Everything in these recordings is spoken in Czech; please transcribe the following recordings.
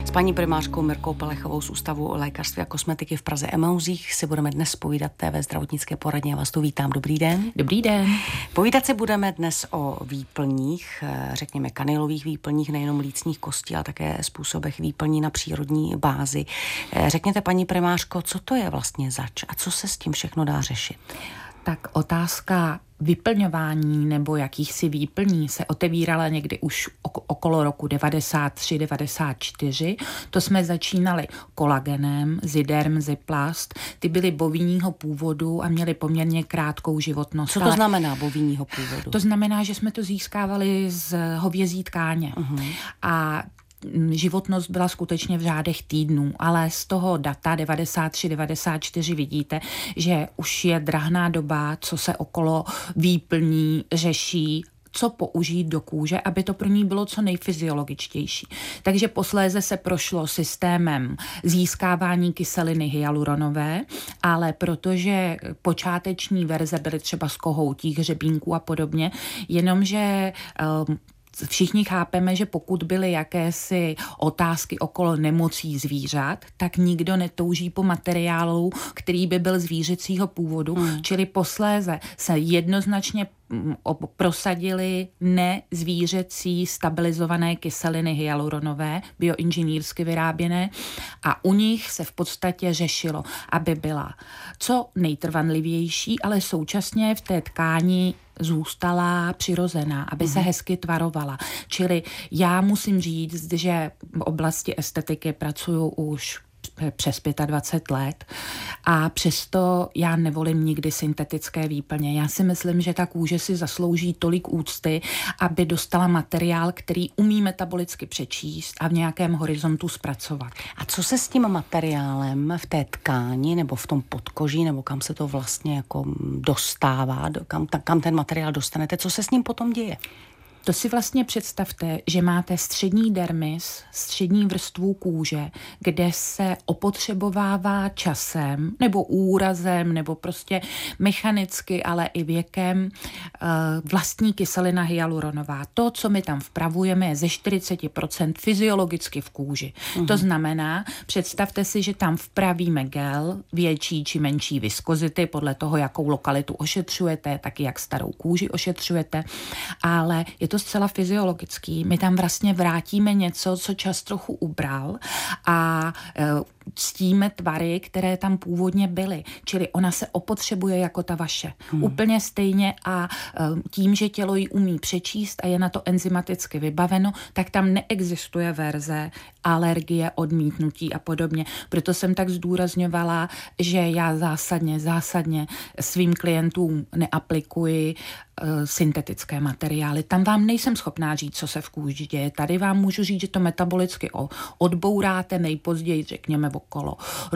S paní primářkou Mirkou Pelechovou z Ústavu lékařství a kosmetiky v Praze Emauzích si budeme dnes povídat ve zdravotnické poradně. Já vás tu vítám. Dobrý den. Dobrý den. Povídat si budeme dnes o výplních, řekněme kanilových výplních, nejenom lícních kostí, ale také způsobech výplní na přírodní bázi. Řekněte, paní primářko, co to je vlastně zač a co se s tím všechno dá řešit? Tak otázka vyplňování nebo jakýchsi výplní se otevírala někdy už okolo roku 93-94. To jsme začínali kolagenem, Ziderm, Ziplast. Ty byly bovínního původu a měly poměrně krátkou životnost. Co to znamená bovínního původu? To znamená, že jsme to získávali z hovězí tkáně. A životnost byla skutečně v řádech týdnů, ale z toho data 93-94 vidíte, že už je drahná doba, co se okolo výplní řeší, co použít do kůže, aby to pro ní bylo co nejfyziologičtější. Takže posléze se prošlo systémem získávání kyseliny hyaluronové, ale protože počáteční verze byly třeba z kohoutích, hřebínků a podobně, jenomže všichni chápeme, že pokud byly jakési otázky okolo nemocí zvířat, tak nikdo netouží po materiálu, který by byl zvířecího původu, čili posléze se jednoznačně prosadily nezvířecí stabilizované kyseliny hyaluronové, bioinženýrsky vyráběné, a u nich se v podstatě řešilo, aby byla co nejtrvanlivější, ale současně v té tkáni zůstala přirozená, aby se hezky tvarovala. Čili já musím říct, že v oblasti estetiky pracuju už přes 25 let a přesto já nevolím nikdy syntetické výplně. Já si myslím, že ta kůže si zaslouží tolik úcty, aby dostala materiál, který umí metabolicky přečíst a v nějakém horizontu zpracovat. A co se s tím materiálem v té tkáni nebo v tom podkoží, nebo kam se to vlastně jako dostává, kam ten materiál dostanete, co se s ním potom děje? To si vlastně představte, že máte střední dermis, střední vrstvu kůže, kde se opotřebovává časem nebo úrazem nebo prostě mechanicky, ale i věkem vlastní kyselina hyaluronová. To, co my tam vpravujeme, je ze 40% fyziologicky v kůži. To znamená, představte si, že tam vpravíme gel větší či menší viskozity podle toho, jakou lokalitu ošetřujete, taky jak starou kůži ošetřujete, ale je to zcela fyziologický. My tam vlastně vrátíme něco, co čas trochu ubral a ctíme tvary, které tam původně byly. Čili ona se opotřebuje jako ta vaše. Úplně stejně a tím, že tělo ji umí přečíst a je na to enzymaticky vybaveno, tak tam neexistuje verze alergie, odmítnutí a podobně. Proto jsem tak zdůrazňovala, že já zásadně svým klientům neaplikuji syntetické materiály. Tam vám nejsem schopná říct, co se v kůži děje. Tady vám můžu říct, že to metabolicky odbouráte nejpozději, řekněme, okolo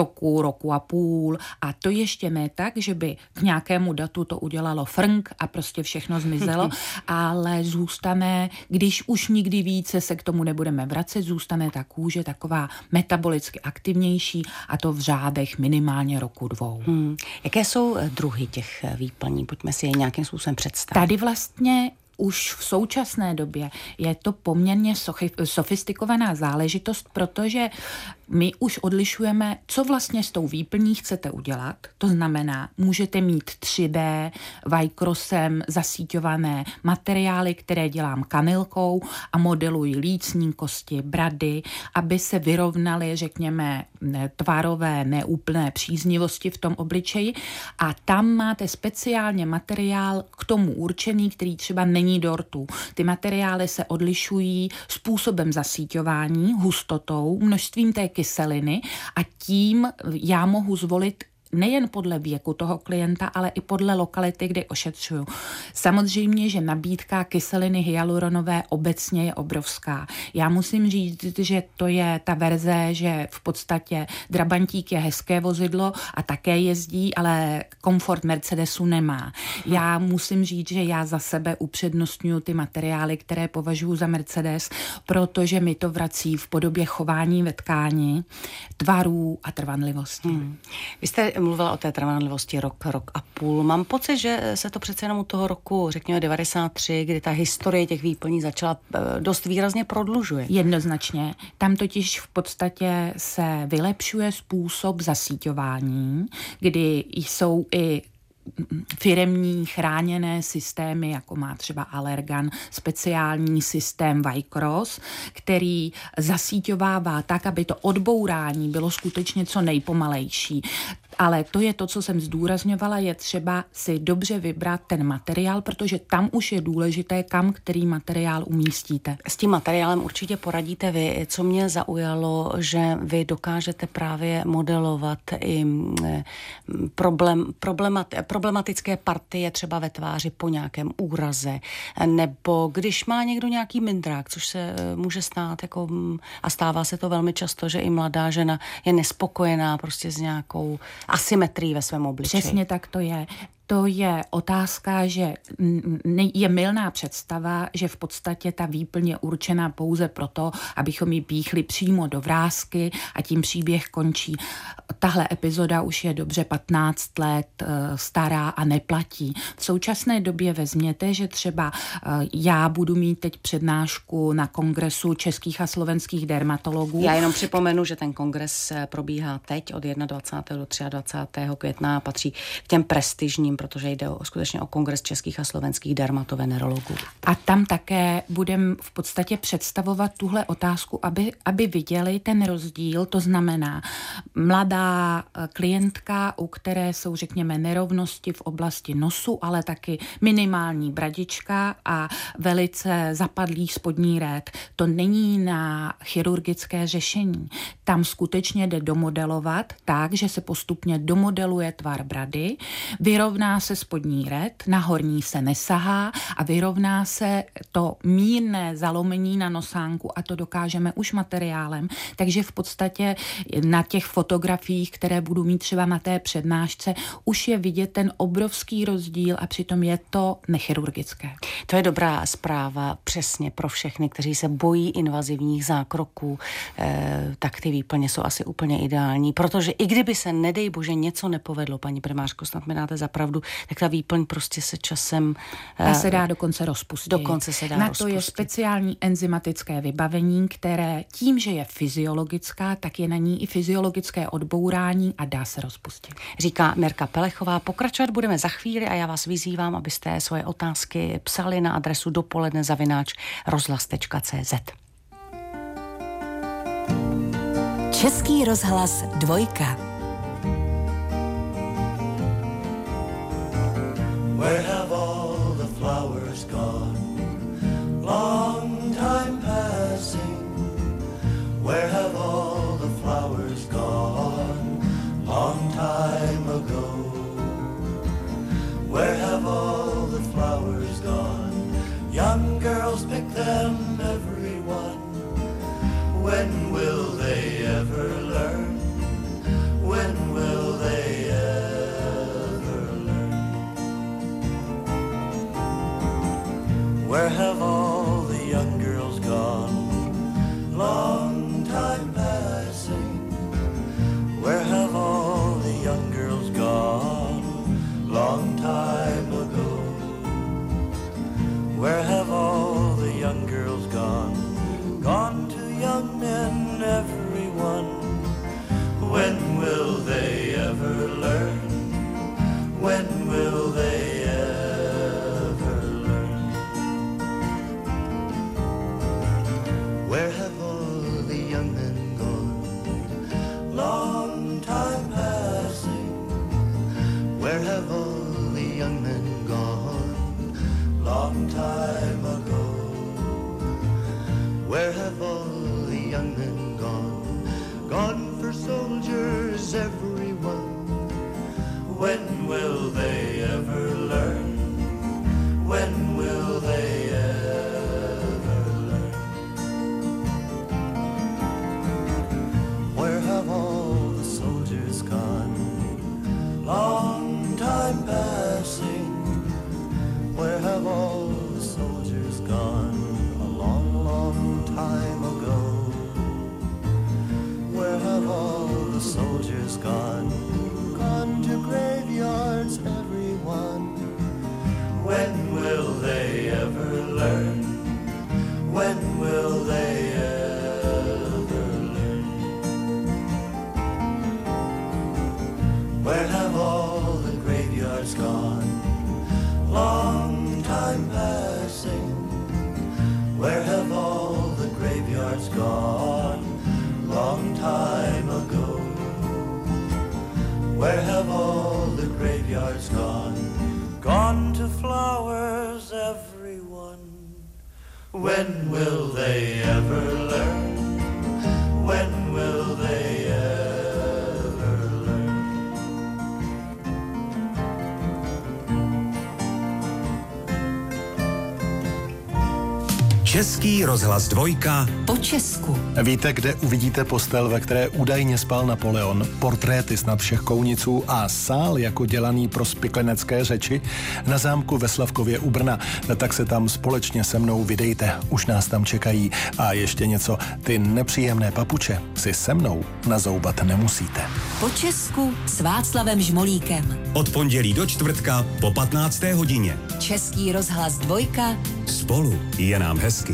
roku a půl. A to ještě ne tak, že by k nějakému datu to udělalo frnk a prostě všechno zmizelo, ale zůstane, když už nikdy více se k tomu nebudeme vracet, zůstane ta kůže taková metabolicky aktivnější a to v řádech minimálně roku, 2. Jaké jsou druhy těch výplní? Pojďme si je nějakým způsobem představit. Tady vlastně už v současné době je to poměrně sofistikovaná záležitost, protože my už odlišujeme, co vlastně s tou výplní chcete udělat. To znamená, můžete mít 3D, vajkrosem zasíťované materiály, které dělám kanilkou a modeluji lícní kosti, brady, aby se vyrovnaly, řekněme, tvarové neúplné příznivosti v tom obličeji. A tam máte speciálně materiál k tomu určený, který třeba není do rtu. Ty materiály se odlišují způsobem zasíťování, hustotou, množstvím té kyseliny a tím já mohu zvolit nejen podle věku toho klienta, ale i podle lokality, kde ošetřuju. Samozřejmě, že nabídka kyseliny hyaluronové obecně je obrovská. Já musím říct, že to je ta verze, že v podstatě Drabantík je hezké vozidlo a také jezdí, ale komfort Mercedesu nemá. Já musím říct, že já za sebe upřednostňuji ty materiály, které považuji za Mercedes, protože mi to vrací v podobě chování ve tkáni, tvarů a trvanlivosti. Vy jste mluvila o té trvanlivosti rok a půl. Mám pocit, že se to přece jenom u toho roku, řekněme 93, kdy ta historie těch výplní začala dost výrazně prodlužuje. Jednoznačně. Tam totiž v podstatě se vylepšuje způsob zasíťování, kdy jsou i firemní chráněné systémy, jako má třeba Allergan, speciální systém Vycross, který zasíťovává tak, aby to odbourání bylo skutečně co nejpomalejší. Ale to je to, co jsem zdůrazňovala, je třeba si dobře vybrat ten materiál, protože tam už je důležité, kam který materiál umístíte. S tím materiálem určitě poradíte vy. Co mě zaujalo, že vy dokážete právě modelovat i problematické partie třeba ve tváři po nějakém úraze, nebo když má někdo nějaký mindrák, což se může stát, jako, a stává se to velmi často, že i mladá žena je nespokojená prostě s nějakou asymetrií ve svém obličeji. Přesně tak to je. To je otázka, že je mylná představa, že v podstatě ta výplň je určená pouze proto, abychom ji píchli přímo do vrásky a tím příběh končí. Tahle epizoda už je dobře 15 let stará a neplatí. V současné době vezměte, že třeba já budu mít teď přednášku na kongresu českých a slovenských dermatologů. Já jenom připomenu, že ten kongres probíhá teď od 21. do 23. května a patří k těm prestižním, protože jde skutečně o kongres českých a slovenských dermatovenerologů. A tam také budeme v podstatě představovat tuhle otázku, aby viděli ten rozdíl, to znamená mladá klientka, u které jsou, řekněme, nerovnosti v oblasti nosu, ale taky minimální bradička a velice zapadlý spodní réd. To není na chirurgické řešení. Tam skutečně jde domodelovat tak, že se postupně domodeluje tvar brady, vyrovná se spodní réd, na horní se nesahá a vyrovná se to mírné zalomení na nosánku a to dokážeme už materiálem. Takže v podstatě na těch fotografiích, které budu mít třeba na té přednášce, už je vidět ten obrovský rozdíl a přitom je to nechirurgické. To je dobrá zpráva přesně pro všechny, kteří se bojí invazivních zákroků, tak ty výplně jsou asi úplně ideální, protože i kdyby se, nedej bože, něco nepovedlo, paní primářko, snad mi dáte za pravdu, tak ta výplň prostě se časem... Ta se dá dokonce rozpustit. Dokonce se dá Na rozpustit. to je speciální enzymatické vybavení, které tím, že je fyziologická, tak je na ní i fyziologické odbourání a dá se rozpustit. Říká Mirka Pelechová. Pokračovat budeme za chvíli a já vás vyzývám, abyste svoje otázky psali na adresu dopoledne@rozhlas.cz. Český rozhlas 2. Where have all the flowers gone? Long time passing. Where have all the flowers gone? Long time ago. Where have all the flowers gone? Young girls pick them, everyone. When will they ever learn? When will they ever learn? Where have all the young girls gone? Long time passing. Where have all the young girls gone? Long time ago. Where have all the young girls gone? Gone to young men, everyone. When will they ever learn? When will they ever learn? Where have all the young men gone? Long time passing. Where have all the young men gone? Long time ago. Where have all the young men gone? Gone for soldiers, everyone. When will they ever learn? When will they ever learn? Where have all the soldiers gone? Long time passing. Where have all the soldiers gone? A long, long time ago. Where have all the soldiers gone? Gone Where have all the graveyards gone? Gone to flowers, everyone. When will they ever learn? When will they ever learn? Český rozhlas Dvojka Po Česku. Víte, kde uvidíte postel, ve které údajně spal Napoleon, portréty snad všech kouniců a sál jako dělaný pro spiklenecké řeči na zámku ve Slavkově u Brna? Tak se tam společně se mnou vydejte, už nás tam čekají. A ještě něco, ty nepříjemné papuče si se mnou nazoubat nemusíte. Po Česku s Václavem Žmolíkem. od pondělí do čtvrtka po 15. hodině. Český rozhlas Dvojka. Spolu je nám hezky.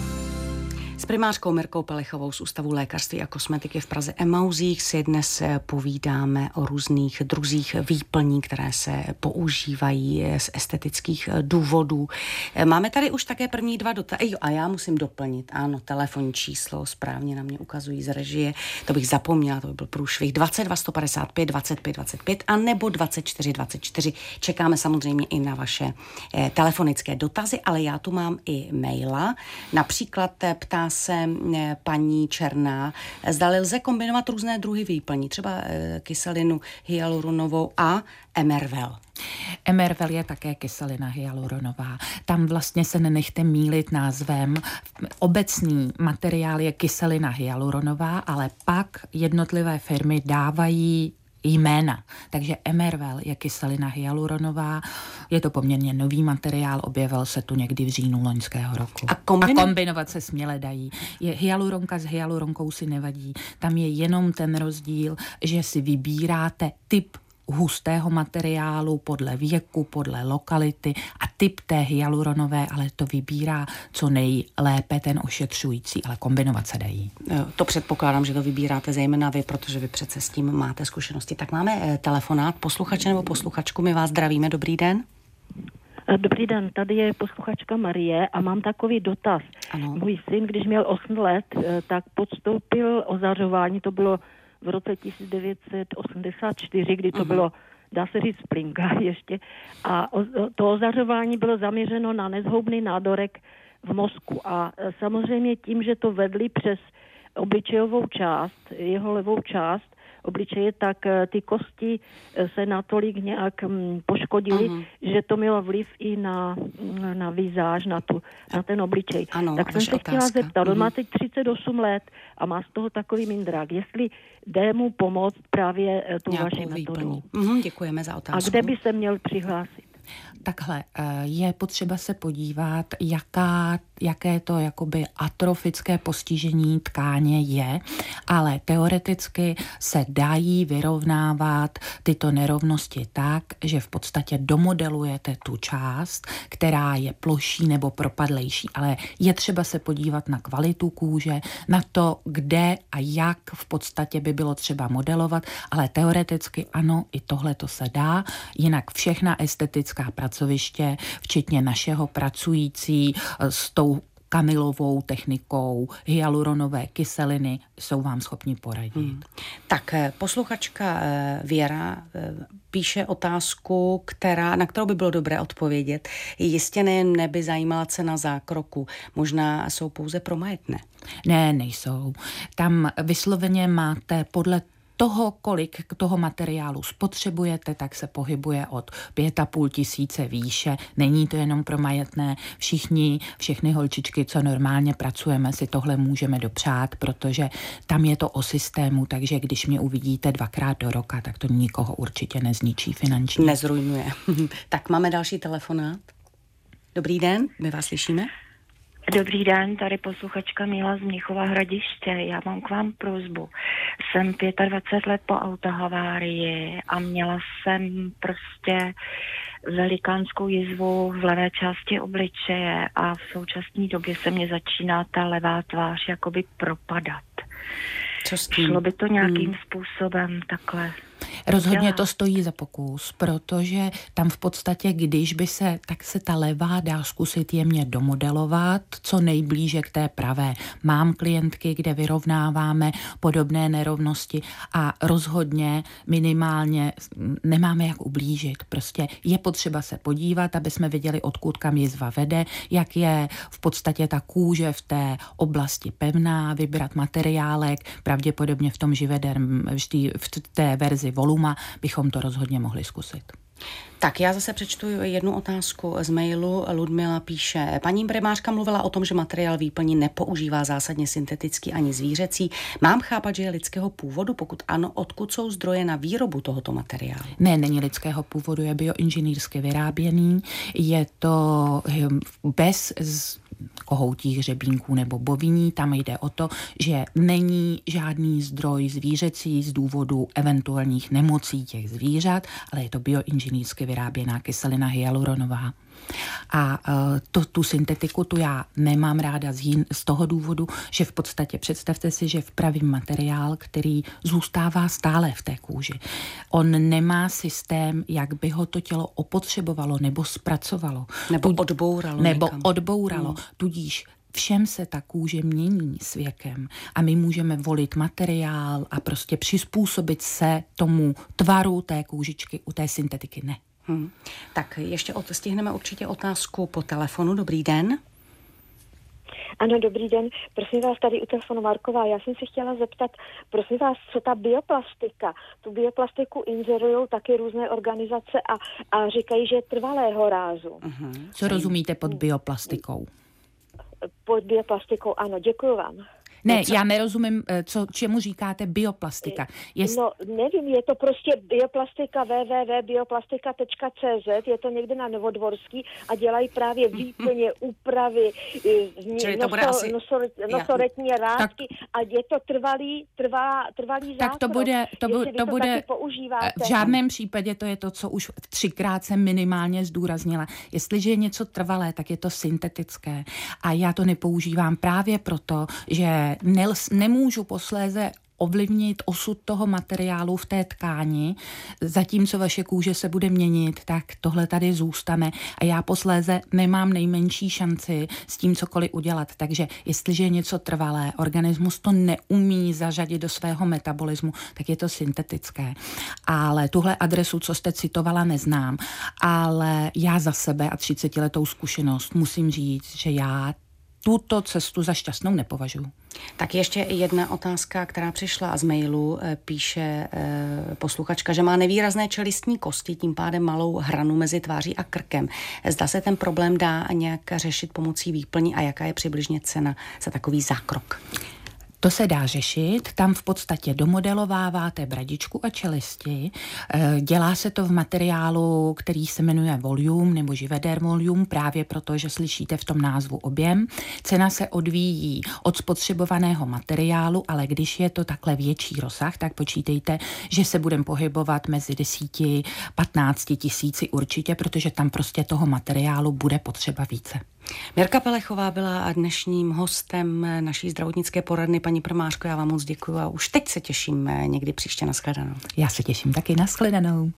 S primářkou Mirkou Pelichovou z Ústavu lékařství a kosmetiky v Praze Emauzích si dnes povídáme o různých druzích výplní, které se používají z estetických důvodů. Máme tady už také první dva dotazy. A já musím doplnit, ano, telefonní číslo, správně na mě ukazují z režie, to bych zapomněla, to by byl průšvih, 22 155 25 25 a nebo 24 24. Čekáme samozřejmě i na vaše telefonické dotazy, ale já tu mám i maila. Například ptá se paní Černá, zdali lze kombinovat různé druhy výplní, třeba kyselinu hyaluronovou a Emervel. Emervel je také kyselina hyaluronová. Tam vlastně se nenechte mýlit názvem. Obecný materiál je kyselina hyaluronová, ale pak jednotlivé firmy dávají jména. Takže Emervel je kyselina hyaluronová, je to poměrně nový materiál, objevil se tu někdy v říjnu loňského roku. A kombinovat se směle dají. Hyaluronka s hyaluronkou si nevadí. Tam je jenom ten rozdíl, že si vybíráte typ hustého materiálu podle věku, podle lokality a typ té hyaluronové, ale to vybírá co nejlépe ten ošetřující, ale kombinovat se dají. To předpokládám, že to vybíráte zejména vy, protože vy přece s tím máte zkušenosti. Tak máme telefonát, posluchače nebo posluchačku, my vás zdravíme, dobrý den. Dobrý den, tady je posluchačka Marie a mám takový dotaz. Ano. Můj syn, když měl 8 let, tak podstoupil ozařování, to bylo v roce 1984, kdy to bylo, dá se říct, plinka ještě. A to ozařování bylo zaměřeno na nezhoubný nádorek v mozku. A samozřejmě tím, že to vedli přes obličejovou část, jeho levou část obličeje, tak ty kosti se natolik nějak poškodily, že to mělo vliv i na vizáž, na ten obličej. Ano, tak jsem se chtěla zeptat, on má teď 38 let a má z toho takový mindrák, jestli jde mu pomoct právě tu vaši metodu. Děkujeme za otázku. A kde by se měl přihlásit? Takhle, je potřeba se podívat, jaké to jakoby atrofické postižení tkáně je, ale teoreticky se dají vyrovnávat tyto nerovnosti tak, že v podstatě domodelujete tu část, která je ploší nebo propadlejší, ale je třeba se podívat na kvalitu kůže, na to, kde a jak v podstatě by bylo třeba modelovat, ale teoreticky ano, i tohle to se dá, jinak všechna estetická pracoviště, včetně našeho pracující s tou kanilovou technikou hyaluronové kyseliny, jsou vám schopni poradit. Tak posluchačka Věra píše otázku, na kterou by bylo dobré odpovědět. Jistě neby zajímala cena zákroku. Možná jsou pouze promajetné. Ne, nejsou. Tam vysloveně máte podle toho, kolik toho materiálu spotřebujete, tak se pohybuje od 5 500 výše. Není to jenom pro majetné. Všechny holčičky, co normálně pracujeme, si tohle můžeme dopřát, protože tam je to o systému, takže když mě uvidíte 2krát do roka, tak to nikoho určitě nezničí finančně. Nezrujnuje. Tak máme další telefonát. Dobrý den, my vás slyšíme. Dobrý den, tady posluchačka Míla z Mnichova Hradiště. Já mám k vám prosbu. Jsem 25 let po autohavárii a měla jsem prostě velikánskou jizvu v levé části obličeje a v současné době se mě začíná ta levá tvář jakoby propadat. Co s tím? Šlo by to nějakým způsobem takhle? Rozhodně to stojí za pokus, protože tam v podstatě, když by tak se ta levá dá zkusit jemně domodelovat, co nejblíže k té pravé. Mám klientky, kde vyrovnáváme podobné nerovnosti a rozhodně minimálně nemáme jak ublížit. Prostě je potřeba se podívat, aby jsme viděli, odkud kam jizva vede, jak je v podstatě ta kůže v té oblasti pevná, vybrat materiálek, pravděpodobně v tom Živederm, v té verzi Voluma bychom to rozhodně mohli zkusit. Tak já zase přečtu jednu otázku z mailu. Ludmila píše, paní primářka mluvila o tom, že materiál výplní nepoužívá zásadně syntetický ani zvířecí. Mám chápat, že je lidského původu? Pokud ano, odkud jsou zdroje na výrobu tohoto materiálu? Ne, není lidského původu, je bioinženýrsky vyráběný. Je to bez kohoutích hřebínků nebo boviní. Tam jde o to, že není žádný zdroj zvířecí z důvodu eventuálních nemocí těch zvířat, ale je to bioinženýrsky vyráběná kyselina hyaluronová. A tu syntetiku tu já nemám ráda z toho důvodu, že v podstatě představte si, že vpravím materiál, který zůstává stále v té kůži. On nemá systém, jak by ho to tělo opotřebovalo nebo zpracovalo. Nebo odbouralo. Tudíž všem se ta kůže mění s věkem a my můžeme volit materiál a prostě přizpůsobit se tomu tvaru té kůžičky, u té syntetiky ne. Tak ještě stihneme určitě otázku po telefonu. Dobrý den. Ano, dobrý den. Prosím vás, tady u telefonu Marková. Já jsem si chtěla zeptat, prosím vás, co ta bioplastika? Tu bioplastiku inzerujou taky různé organizace a říkají, že je trvalého rázu. Co rozumíte pod bioplastikou? Pod bioplastikou, ano, děkuju vám. Ne, já nerozumím, čemu říkáte bioplastika. No, nevím, je to prostě bioplastika www.bioplastika.cz, je to někde na Novodvorský a dělají právě výplně úpravy, nosoretní rádky a je to trvalý zákrok. Tak to bude taky používáte. V žádném případě to je to, co už 3krát jsem minimálně zdůraznila. Jestliže je něco trvalé, tak je to syntetické a já to nepoužívám právě proto, že nemůžu posléze ovlivnit osud toho materiálu v té tkáni, zatímco vaše kůže se bude měnit, tak tohle tady zůstane a já posléze nemám nejmenší šanci s tím cokoliv udělat. Takže jestliže je něco trvalé, organismus to neumí zařadit do svého metabolismu, tak je to syntetické. Ale tuhle adresu, co jste citovala, neznám. Ale já za sebe a 30letou zkušenost musím říct, že já tuto cestu za šťastnou nepovažuji. Tak ještě jedna otázka, která přišla z mailu. Píše posluchačka, že má nevýrazné čelistní kosti, tím pádem malou hranu mezi tváří a krkem. Zda se ten problém dá nějak řešit pomocí výplní a jaká je přibližně cena za takový zákrok? To se dá řešit, tam v podstatě domodelováváte bradičku a čelisti, dělá se to v materiálu, který se jmenuje Volume nebo Živederm Volume, právě proto, že slyšíte v tom názvu objem. Cena se odvíjí od spotřebovaného materiálu, ale když je to takhle větší rozsah, tak počítejte, že se budeme pohybovat mezi 10-15 tisíci určitě, protože tam prostě toho materiálu bude potřeba více. Mirka Pelechová byla dnešním hostem naší zdravotnické poradny. Paní primářko, já vám moc děkuju a už teď se těším někdy příště. Nashledanou. Já se těším taky. Nashledanou.